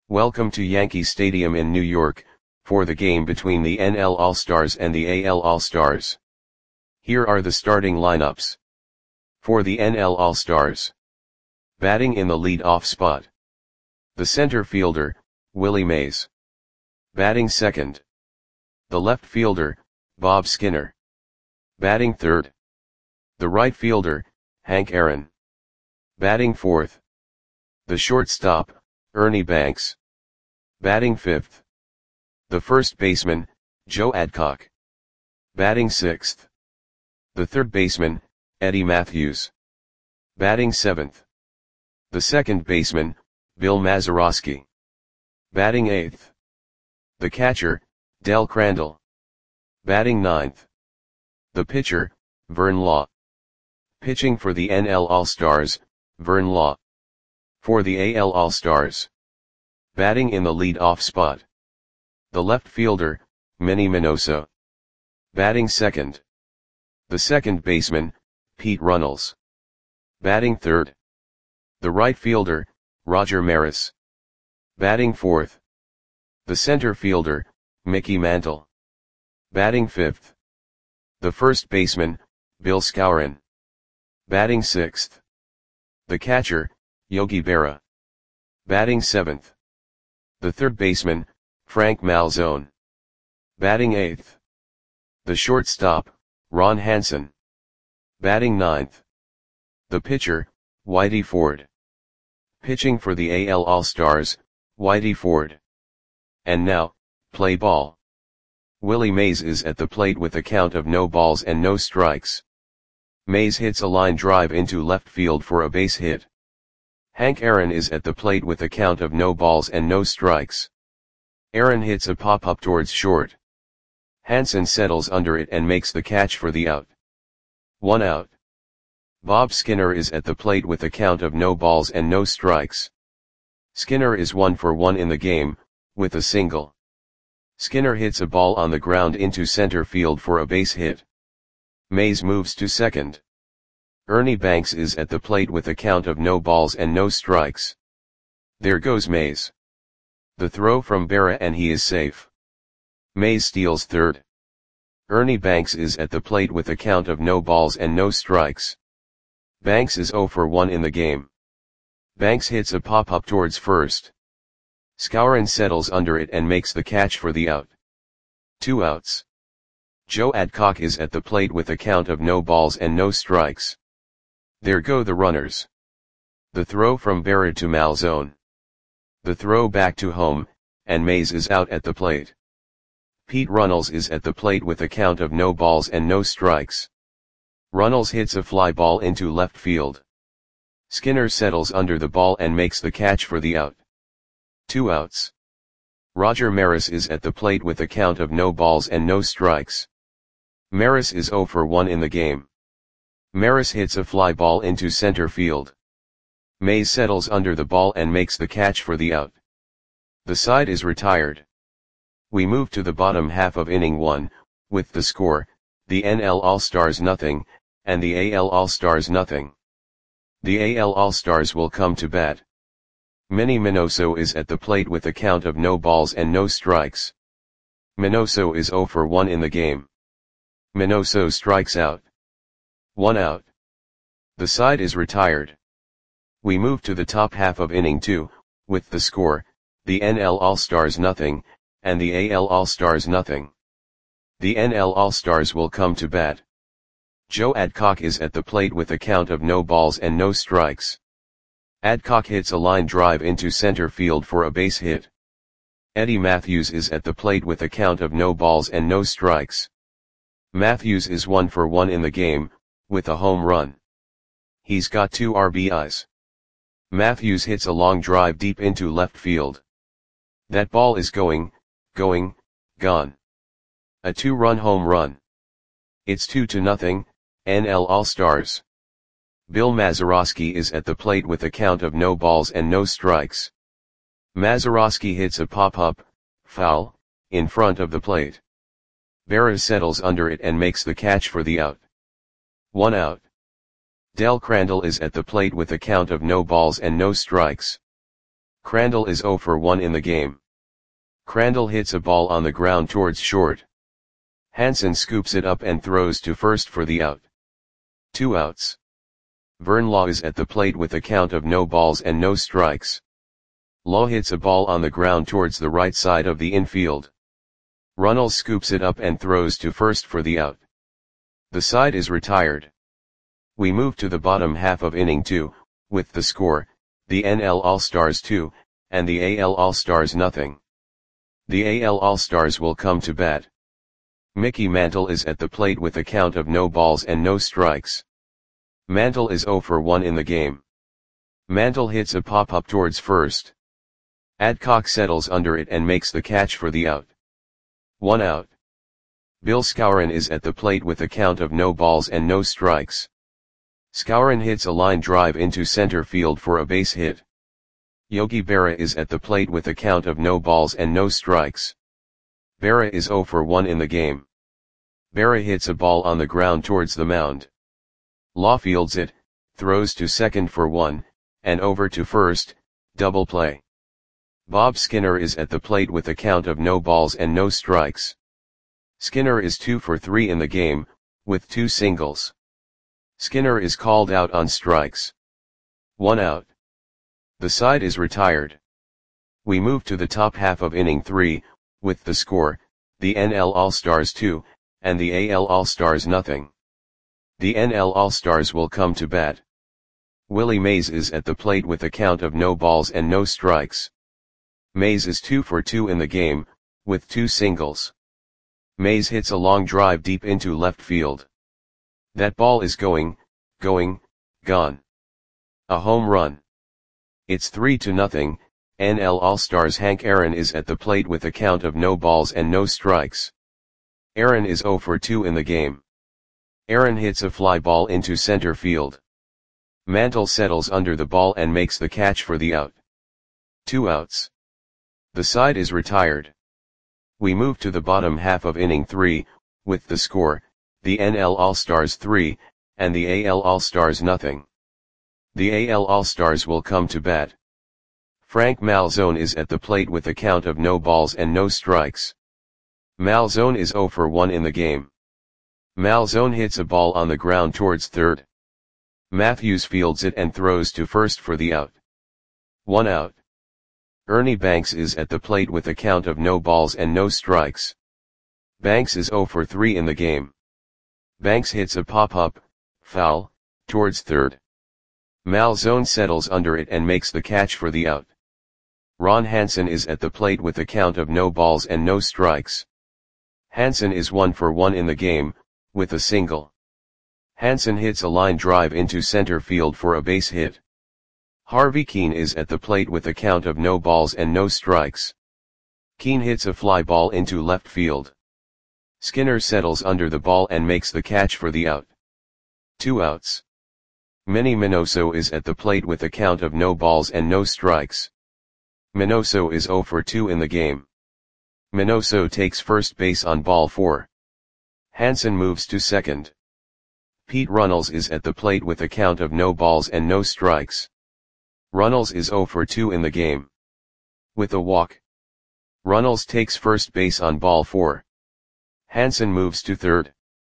Welcome to Yankee Stadium in New York, for the game between the NL All-Stars and the AL All-Stars. Here are the starting lineups. For the NL All-Stars. Batting in the lead-off spot. The center fielder, Willie Mays. Batting second. The left fielder, Bob Skinner. Batting third. The right fielder, Hank Aaron. Batting fourth. The shortstop, Ernie Banks. Batting fifth. The first baseman, Joe Adcock. Batting sixth. The third baseman, Eddie Mathews. Batting seventh. The second baseman, Bill Mazeroski. Batting eighth. The catcher, Del Crandall. Batting ninth. The pitcher, Vern Law. Pitching for the NL All-Stars, Vern Law. For the AL All-Stars. Batting in the lead-off spot. The left fielder, Manny Minoso. Batting second. The second baseman, Pete Runnels. Batting third. The right fielder, Roger Maris. Batting fourth. The center fielder, Mickey Mantle. Batting fifth. The first baseman, Bill Skowron. Batting sixth. The catcher, Yogi Berra. Batting seventh. The third baseman, Frank Malzone. Batting eighth. The shortstop, Ron Hansen. Batting ninth. The pitcher, Whitey Ford. Pitching for the AL All-Stars, Whitey Ford. And now, play ball. Willie Mays is at the plate with a count of no balls and no strikes. Mays hits a line drive into left field for a base hit. Hank Aaron is at the plate with a count of no balls and no strikes. Aaron hits a pop-up towards short. Hansen settles under it and makes the catch for the out. 1 out. Bob Skinner is at the plate with a count of no balls and no strikes. Skinner is 1 for 1 in the game, with a single. Skinner hits a ball on the ground into center field for a base hit. Mays moves to second. Ernie Banks is at the plate with a count of no balls and no strikes. There goes Mays. The throw from Berra and he is safe. Mays steals third. Ernie Banks is at the plate with a count of no balls and no strikes. Banks is 0 for 1 in the game. Banks hits a pop-up towards first. Skowron settles under it and makes the catch for the out. 2 outs. Joe Adcock is at the plate with a count of no balls and no strikes. There go the runners. The throw from Berra to Malzone. The throw back to home, and Mays is out at the plate. Pete Runnels is at the plate with a count of no balls and no strikes. Runnels hits a fly ball into left field. Skinner settles under the ball and makes the catch for the out. 2 outs. Roger Maris is at the plate with a count of no balls and no strikes. Maris is 0 for 1 in the game. Maris hits a fly ball into center field. Mays settles under the ball and makes the catch for the out. The side is retired. We move to the bottom half of inning 1, with the score, the NL All-Stars 0, and the AL All-Stars 0. The AL All-Stars will come to bat. Manny Minoso is at the plate with a count of no balls and no strikes. Minoso is 0 for 1 in the game. Minoso strikes out. 1 out. The side is retired. We move to the top half of inning 2, with the score, the NL All-Stars 0, and the AL All-Stars 0. The NL All-Stars will come to bat. Joe Adcock is at the plate with a count of no balls and no strikes. Adcock hits a line drive into center field for a base hit. Eddie Mathews is at the plate with a count of no balls and no strikes. Mathews is 1 for 1 in the game, with a home run. He's got 2 RBIs. Mathews hits a long drive deep into left field. That ball is gone. A 2-run home run. It's 2-0, NL All-Stars. Bill Mazeroski is at the plate with a count of no balls and no strikes. Mazeroski hits a pop-up, foul, in front of the plate. Berra settles under it and makes the catch for the out. 1 out. Del Crandall is at the plate with a count of no balls and no strikes. Crandall is 0 for 1 in the game. Crandall hits a ball on the ground towards short. Hansen scoops it up and throws to first for the out. 2 outs. Vern Law is at the plate with a count of no balls and no strikes. Law hits a ball on the ground towards the right side of the infield. Runnels scoops it up and throws to first for the out. The side is retired. We move to the bottom half of inning 2, with the score, the NL All-Stars 2, and the AL All-Stars nothing. The AL All-Stars will come to bat. Mickey Mantle is at the plate with a count of no balls and no strikes. Mantle is 0 for 1 in the game. Mantle hits a pop-up towards first. Adcock settles under it and makes the catch for the out. 1 out. Bill Skowron is at the plate with a count of no balls and no strikes. Skowron hits a line drive into center field for a base hit. Yogi Berra is at the plate with a count of no balls and no strikes. Berra is 0 for 1 in the game. Berra hits a ball on the ground towards the mound. Law fields it, throws to second for 1, and over to first, double play. Bob Skinner is at the plate with a count of no balls and no strikes. Skinner is 2 for 3 in the game, with 2 singles. Skinner is called out on strikes. 1 out. The side is retired. We move to the top half of inning 3, with the score, the NL All-Stars 2, and the AL All-Stars nothing. The NL All-Stars will come to bat. Willie Mays is at the plate with a count of no balls and no strikes. Mays is 2 for 2 in the game, with 2 singles. Mays hits a long drive deep into left field. That ball is gone. A home run. It's 3-0, NL All-Stars Hank Aaron is at the plate with a count of no balls and no strikes. Aaron is 0 for 2 in the game. Aaron hits a fly ball into center field. Mantle settles under the ball and makes the catch for the out. 2 outs. The side is retired. We move to the bottom half of inning 3, with the score, the NL All-Stars 3, and the AL All-Stars nothing. The AL All-Stars will come to bat. Frank Malzone is at the plate with a count of no balls and no strikes. Malzone is 0 for 1 in the game. Malzone hits a ball on the ground towards third. Matthews fields it and throws to first for the out. 1 out. Ernie Banks is at the plate with a count of no balls and no strikes. Banks is 0 for 3 in the game. Banks hits a pop-up, foul, towards third. Malzone settles under it and makes the catch for the out. Ron Hansen is at the plate with a count of no balls and no strikes. Hansen is 1 for 1 in the game, with a single. Hansen hits a line drive into center field for a base hit. Harvey Keene is at the plate with a count of no balls and no strikes. Keene hits a fly ball into left field. Skinner settles under the ball and makes the catch for the out. 2 outs. Manny Minoso is at the plate with a count of no balls and no strikes. Minoso is 0 for 2 in the game. Minoso takes first base on ball 4. Hansen moves to second. Pete Runnels is at the plate with a count of no balls and no strikes. Runnels is 0 for 2 in the game. With a walk. Runnels takes first base on ball 4. Hansen moves to third.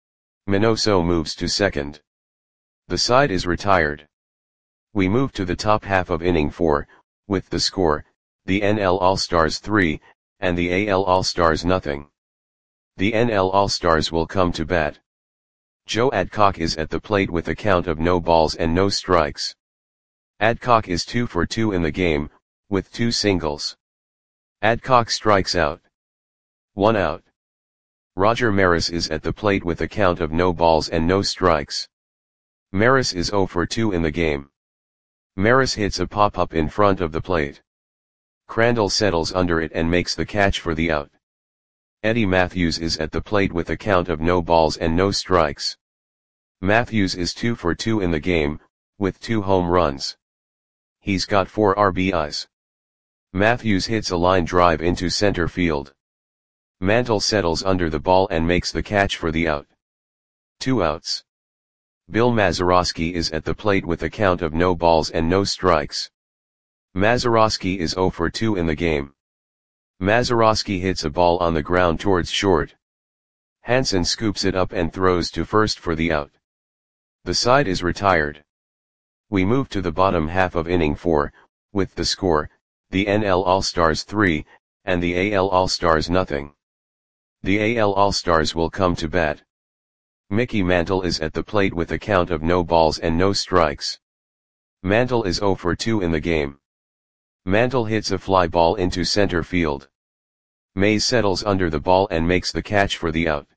Minoso moves to second. The side is retired. We move to the top half of inning 4, with the score, the NL All-Stars 3, and the AL All-Stars nothing. The NL All-Stars will come to bat. Joe Adcock is at the plate with a count of no balls and no strikes. Adcock is 2 for 2 in the game, with 2 singles. Adcock strikes out. 1 out. Roger Maris is at the plate with a count of no balls and no strikes. Maris is 0 for 2 in the game. Maris hits a pop-up in front of the plate. Crandall settles under it and makes the catch for the out. Eddie Matthews is at the plate with a count of no balls and no strikes. Matthews is 2 for 2 in the game, with 2 home runs. He's got 4 RBIs. Matthews hits a line drive into center field. Mantle settles under the ball and makes the catch for the out. 2 outs. Bill Mazeroski is at the plate with a count of no balls and no strikes. Mazeroski is 0 for 2 in the game. Mazeroski hits a ball on the ground towards short. Hansen scoops it up and throws to first for the out. The side is retired. We move to the bottom half of inning 4, with the score, the NL All-Stars 3, and the AL All-Stars nothing. The AL All-Stars will come to bat. Mickey Mantle is at the plate with a count of no balls and no strikes. Mantle is 0 for 2 in the game. Mantle hits a fly ball into center field. Mays settles under the ball and makes the catch for the out.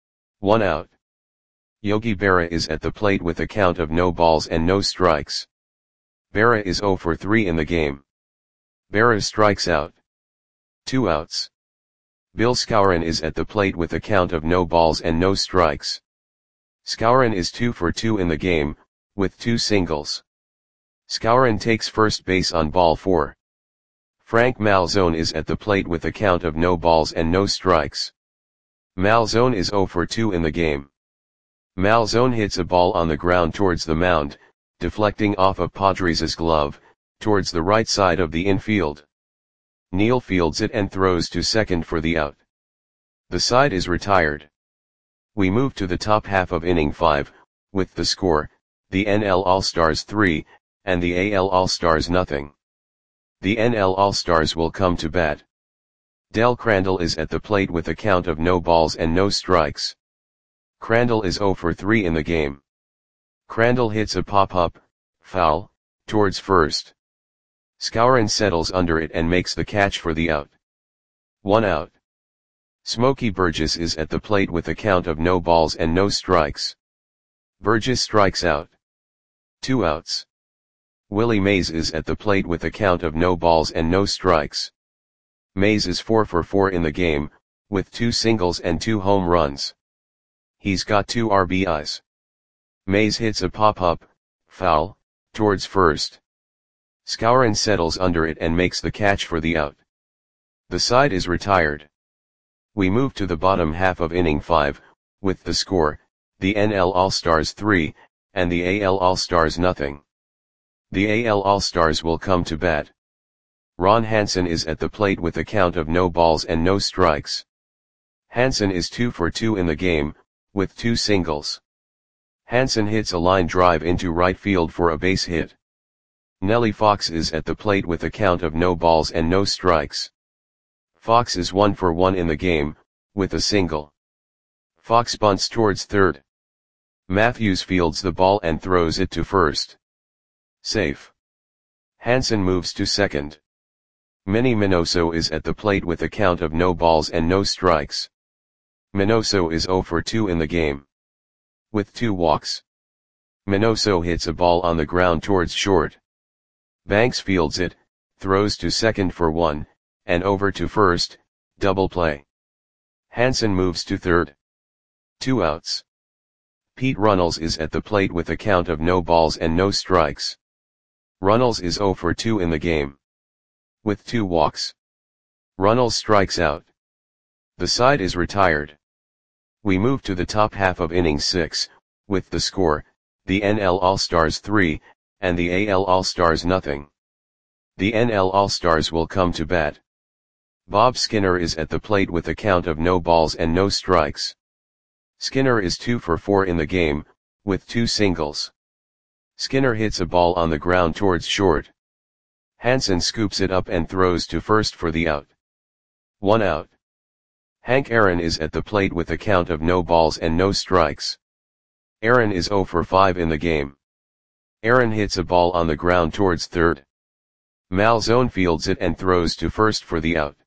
1 out. Yogi Berra is at the plate with a count of no balls and no strikes. Berra is 0 for 3 in the game. Berra strikes out. 2 outs. Bill Skowron is at the plate with a count of no balls and no strikes. Skowron is 2 for 2 in the game, with 2 singles. Skowron takes first base on ball 4. Frank Malzone is at the plate with a count of no balls and no strikes. Malzone is 0 for 2 in the game. Malzone hits a ball on the ground towards the mound, deflecting off of Padres' glove, towards the right side of the infield. Neal fields it and throws to second for the out. The side is retired. We move to the top half of inning 5, with the score, the NL All-Stars 3, and the AL All-Stars nothing. The NL All-Stars will come to bat. Del Crandall is at the plate with a count of no balls and no strikes. Crandall is 0 for 3 in the game. Crandall hits a pop-up, foul, towards first. Skowron settles under it and makes the catch for the out. 1 out. Smokey Burgess is at the plate with a count of no balls and no strikes. Burgess strikes out. 2 outs. Willie Mays is at the plate with a count of no balls and no strikes. Mays is 4 for 4 in the game, with 2 singles and 2 home runs. He's got 2 RBIs. Mays hits a pop-up, foul, towards first. Skowron settles under it and makes the catch for the out. The side is retired. We move to the bottom half of inning 5, with the score, the NL All-Stars 3, and the AL All-Stars nothing. The AL All-Stars will come to bat. Ron Hansen is at the plate with a count of no balls and no strikes. Hansen is 2 for 2 in the game, with 2 singles. Hansen hits a line drive into right field for a base hit. Nellie Fox is at the plate with a count of no balls and no strikes. Fox is 1 for 1 in the game, with a single. Fox bunts towards third. Matthews fields the ball and throws it to first. Safe. Hansen moves to second. Manny Minoso is at the plate with a count of no balls and no strikes. Minoso is 0 for 2 in the game. With 2 walks. Minoso hits a ball on the ground towards short. Banks fields it, throws to second for 1, and over to first, double play. Hansen moves to third. 2 outs. Pete Runnels is at the plate with a count of no balls and no strikes. Runnels is 0 for 2 in the game. With 2 walks. Runnels strikes out. The side is retired. We move to the top half of inning 6, with the score, the NL All-Stars 3, and the AL All-Stars nothing. The NL All-Stars will come to bat. Bob Skinner is at the plate with a count of no balls and no strikes. Skinner is 2 for 4 in the game, with 2 singles. Skinner hits a ball on the ground towards short. Hansen scoops it up and throws to first for the out. 1 out. Hank Aaron is at the plate with a count of no balls and no strikes. Aaron is 0 for 5 in the game. Aaron hits a ball on the ground towards third. Malzone fields it and throws to first for the out.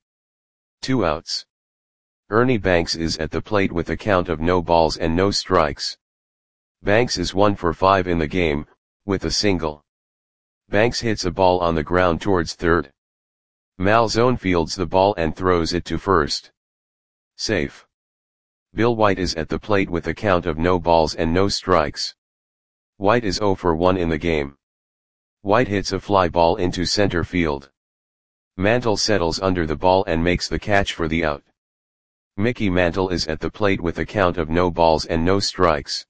2 outs. Ernie Banks is at the plate with a count of no balls and no strikes. Banks is 1 for 5 in the game, with a single. Banks hits a ball on the ground towards third. Malzone fields the ball and throws it to first. Safe. Bill White is at the plate with a count of no balls and no strikes. White is 0 for 1 in the game. White hits a fly ball into center field. Mantle settles under the ball and makes the catch for the out. Mickey Mantle is at the plate with a count of no balls and no strikes.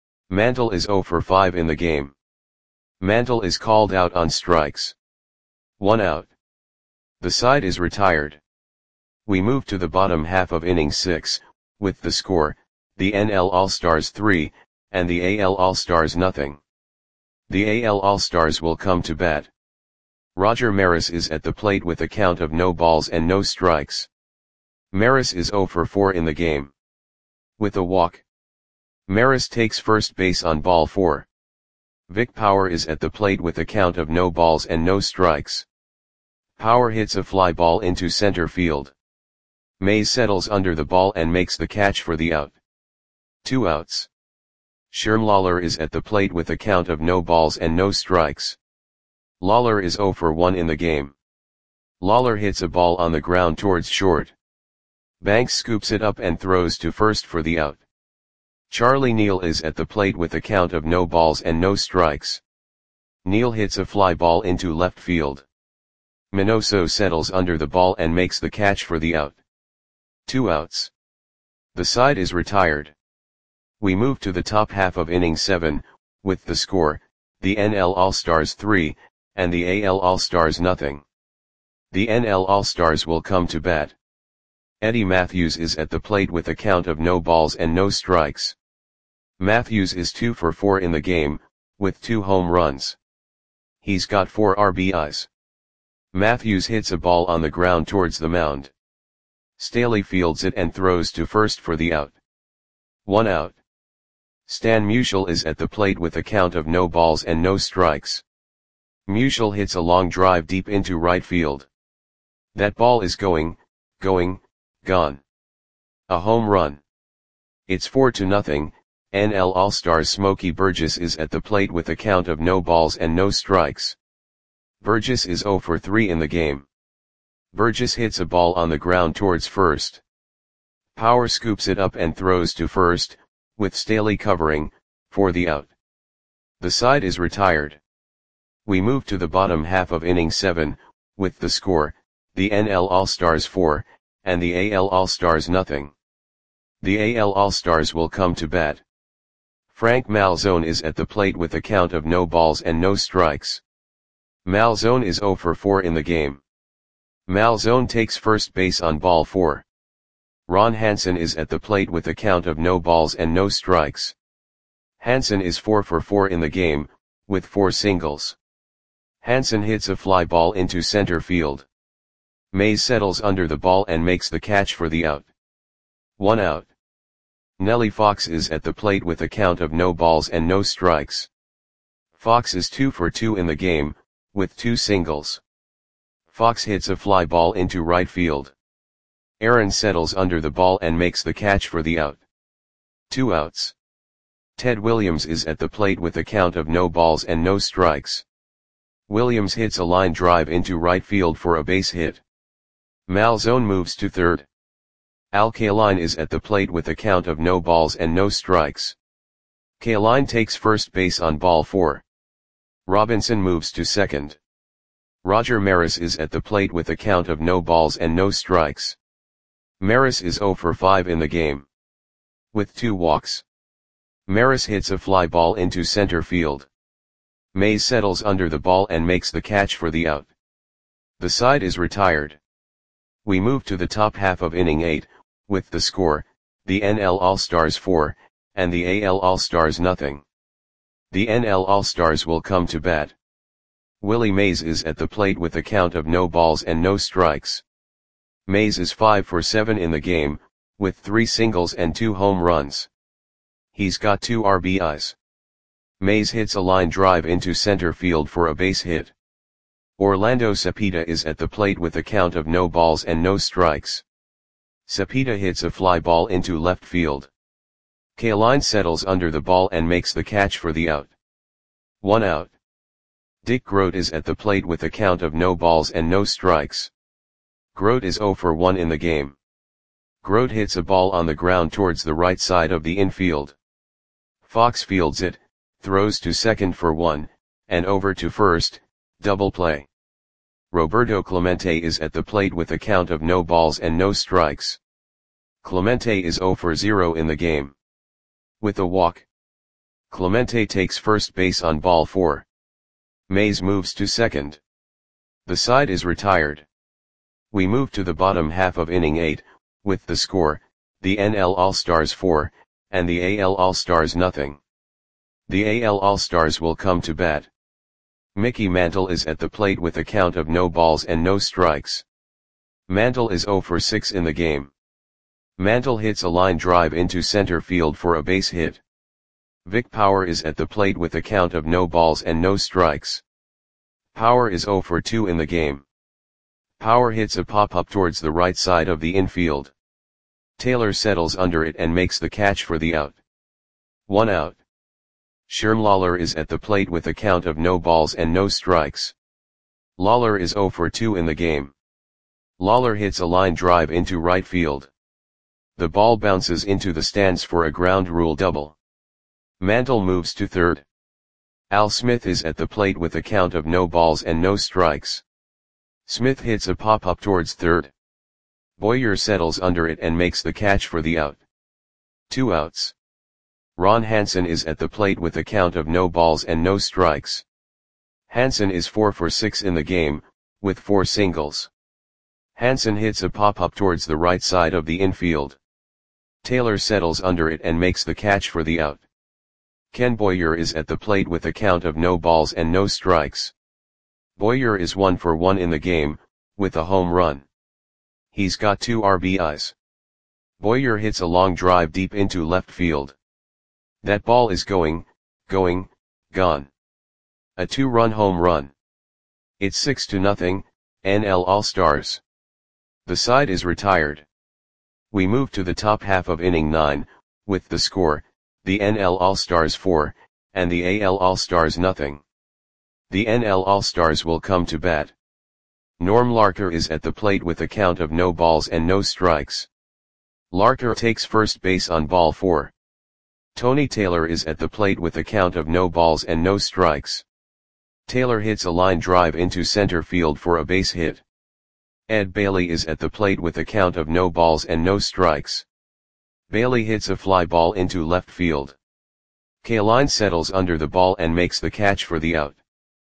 Mantle is 0 for 5 in the game. Mantle is called out on strikes. 1 out. The side is retired. We move to the bottom half of inning 6, with the score, the NL All-Stars 3, and the AL All-Stars nothing. The AL All-Stars will come to bat. Roger Maris is at the plate with a count of no balls and no strikes. Maris is 0 for 4 in the game. With a walk. Maris takes first base on ball 4. Vic Power is at the plate with a count of no balls and no strikes. Power hits a fly ball into center field. Mays settles under the ball and makes the catch for the out. 2 outs. Sherm Lawler is at the plate with a count of no balls and no strikes. Lawler is 0 for 1 in the game. Lawler hits a ball on the ground towards short. Banks scoops it up and throws to first for the out. Charlie Neal is at the plate with a count of no balls and no strikes. Neal hits a fly ball into left field. Minoso settles under the ball and makes the catch for the out. 2 outs. The side is retired. We move to the top half of inning 7, with the score, the NL All-Stars 3, and the AL All-Stars nothing. The NL All-Stars will come to bat. Eddie Matthews is at the plate with a count of no balls and no strikes. Matthews is 2 for 4 in the game, with 2 home runs. He's got 4 RBIs. Matthews hits a ball on the ground towards the mound. Staley fields it and throws to first for the out. 1 out. Stan Musial is at the plate with a count of no balls and no strikes. Musial hits a long drive deep into right field. That ball is gone. A home run. It's 4-0, NL All-Stars Smokey Burgess is at the plate with a count of no balls and no strikes. Burgess is 0 for 3 in the game. Burgess hits a ball on the ground towards first. Power scoops it up and throws to first, with Staley covering, for the out. The side is retired. We move to the bottom half of inning 7, with the score, the NL All-Stars 4, and the AL All-Stars nothing. The AL All-Stars will come to bat. Frank Malzone is at the plate with a count of no balls and no strikes. Malzone is 0 for 4 in the game. Malzone takes first base on ball 4. Ron Hansen is at the plate with a count of no balls and no strikes. Hansen is 4 for 4 in the game, with 4 singles. Hansen hits a fly ball into center field. Mays settles under the ball and makes the catch for the out. 1 out. Nellie Fox is at the plate with a count of no balls and no strikes. Fox is 2 for 2 in the game, with 2 singles. Fox hits a fly ball into right field. Aaron settles under the ball and makes the catch for the out. 2 outs. Ted Williams is at the plate with a count of no balls and no strikes. Williams hits a line drive into right field for a base hit. Malzone moves to third. Al Kaline is at the plate with a count of no balls and no strikes. Kaline takes first base on ball 4. Robinson moves to second. Roger Maris is at the plate with a count of no balls and no strikes. Maris is 0 for 5 in the game. With 2 walks. Maris hits a fly ball into center field. Mays settles under the ball and makes the catch for the out. The side is retired. We move to the top half of inning 8, with the score, the NL All-Stars 4, and the AL All-Stars nothing. The NL All-Stars will come to bat. Willie Mays is at the plate with a count of no balls and no strikes. Mays is 5 for 7 in the game, with 3 singles and 2 home runs. He's got 2 RBIs. Mays hits a line drive into center field for a base hit. Orlando Cepeda is at the plate with a count of no balls and no strikes. Cepeda hits a fly ball into left field. Kaline settles under the ball and makes the catch for the out. 1 out. Dick Groat is at the plate with a count of no balls and no strikes. Groat is 0 for 1 in the game. Groat hits a ball on the ground towards the right side of the infield. Fox fields it, throws to second for 1, and over to first, double play. Roberto Clemente is at the plate with a count of no balls and no strikes. Clemente is 0 for 0 in the game. With a walk. Clemente takes first base on ball 4. Mays moves to second. The side is retired. We move to the bottom half of inning 8, with the score, the NL All-Stars 4, and the AL All-Stars nothing. The AL All-Stars will come to bat. Mickey Mantle is at the plate with a count of no balls and no strikes. Mantle is 0 for 6 in the game. Mantle hits a line drive into center field for a base hit. Vic Power is at the plate with a count of no balls and no strikes. Power is 0 for 2 in the game. Power hits a pop-up towards the right side of the infield. Taylor settles under it and makes the catch for the out. 1 out. Sherm Lawler is at the plate with a count of no balls and no strikes. Lawler is 0 for 2 in the game. Lawler hits a line drive into right field. The ball bounces into the stands for a ground rule double. Mantle moves to third. Al Smith is at the plate with a count of no balls and no strikes. Smith hits a pop-up towards third. Boyer settles under it and makes the catch for the out. 2 outs. Ron Hansen is at the plate with a count of no balls and no strikes. Hansen is 4 for 6 in the game, with 4 singles. Hansen hits a pop-up towards the right side of the infield. Taylor settles under it and makes the catch for the out. Ken Boyer is at the plate with a count of no balls and no strikes. Boyer is 1 for 1 in the game, with a home run. He's got 2 RBIs. Boyer hits a long drive deep into left field. That ball is going, gone. A 2-run home run. It's 6-0, NL All-Stars. The side is retired. We move to the top half of inning 9, with the score, the NL All-Stars 4, and the AL All-Stars nothing. The NL All-Stars will come to bat. Norm Larker is at the plate with a count of no balls and no strikes. Larker takes first base on ball 4. Tony Taylor is at the plate with a count of no balls and no strikes. Taylor hits a line drive into center field for a base hit. Ed Bailey is at the plate with a count of no balls and no strikes. Bailey hits a fly ball into left field. Kaline settles under the ball and makes the catch for the out.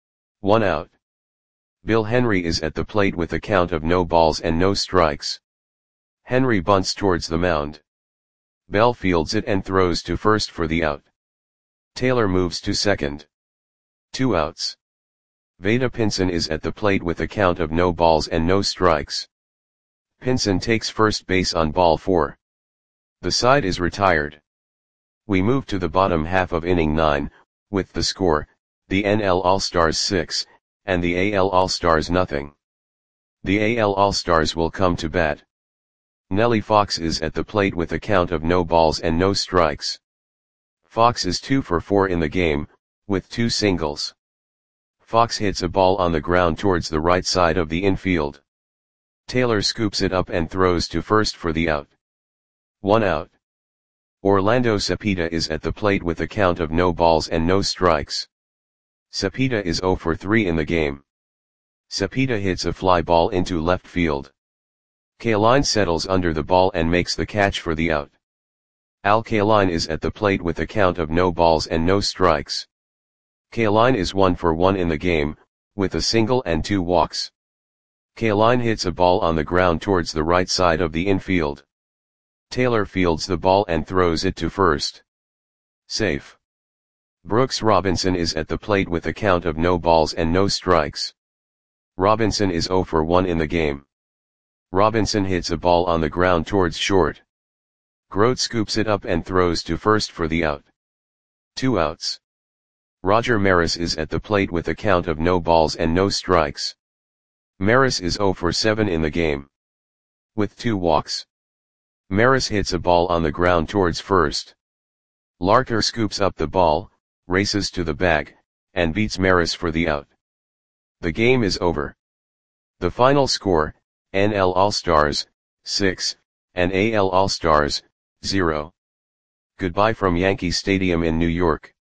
1 out. Bill Henry is at the plate with a count of no balls and no strikes. Henry bunts towards the mound. Bell fields it and throws to first for the out. Taylor moves to second. 2 outs. Vada Pinson is at the plate with a count of no balls and no strikes. Pinson takes first base on ball 4. The side is retired. We move to the bottom half of inning 9, with the score, the NL All-Stars 6, and the AL All-Stars nothing. The AL All-Stars will come to bat. Nellie Fox is at the plate with a count of no balls and no strikes. Fox is 2 for 4 in the game, with 2 singles. Fox hits a ball on the ground towards the right side of the infield. Taylor scoops it up and throws to first for the out. 1 out. Orlando Cepeda is at the plate with a count of no balls and no strikes. Cepeda is 0 for 3 in the game. Cepeda hits a fly ball into left field. Kaline settles under the ball and makes the catch for the out. Al Kaline is at the plate with a count of no balls and no strikes. Kaline is 1 for 1 in the game, with a single and 2 walks. Kaline hits a ball on the ground towards the right side of the infield. Taylor fields the ball and throws it to first. Safe. Brooks Robinson is at the plate with a count of no balls and no strikes. Robinson is 0 for 1 in the game. Robinson hits a ball on the ground towards short. Grote scoops it up and throws to first for the out. 2 outs. Roger Maris is at the plate with a count of no balls and no strikes. Maris is 0 for 7 in the game. With 2 walks. Maris hits a ball on the ground towards first. Larker scoops up the ball, races to the bag, and beats Maris for the out. The game is over. The final score, NL All-Stars, 6, and AL All-Stars, 0. Goodbye from Yankee Stadium in New York.